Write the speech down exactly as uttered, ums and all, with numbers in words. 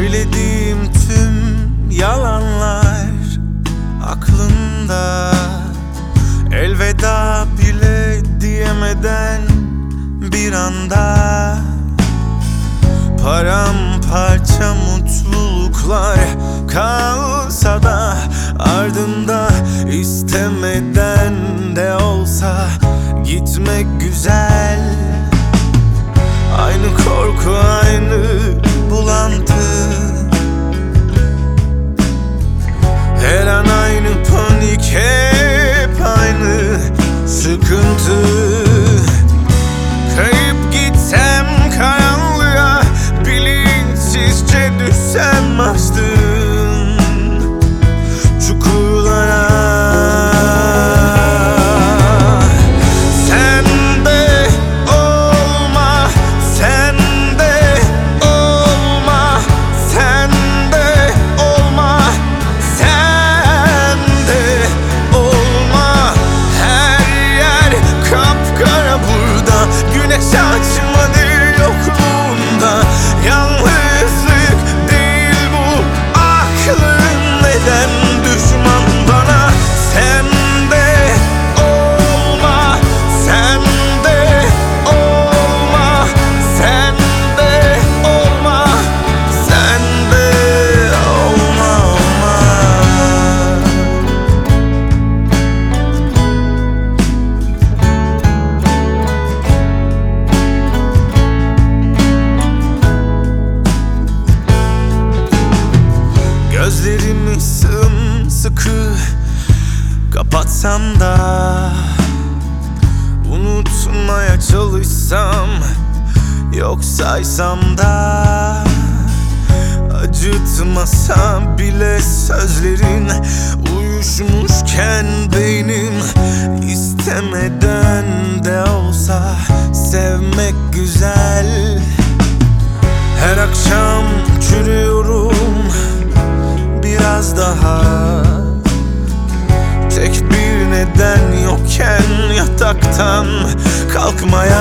Söylediğim tüm yalanlar aklında, elveda bile diyemeden bir anda. Paramparça mutluluklar kalsa da ardında, istemeden de olsa gitmek güzel. Aynı korku, aynı bulantı, her an aynı panik, hep aynı sıkıntı. Kayıp gitsem karanlığa, bilinçsizce düşsem açtığım çukurlara. Saçmadı yokluğunda, yalnızlık değil bu, aklın neden düşman bana? Sen de olma, sen de olma, sen de olma, sen de olma, olma. Gözlerimi sımsıkı kapatsam da, unutmaya çalışsam, yok saysam da, acıtmasa bile sözlerin, uyuşmuşken beynim, istemeden de olsa sevmek güzel. Her akşam çürüyorum biraz daha, tek bir neden yokken yataktan kalkmaya.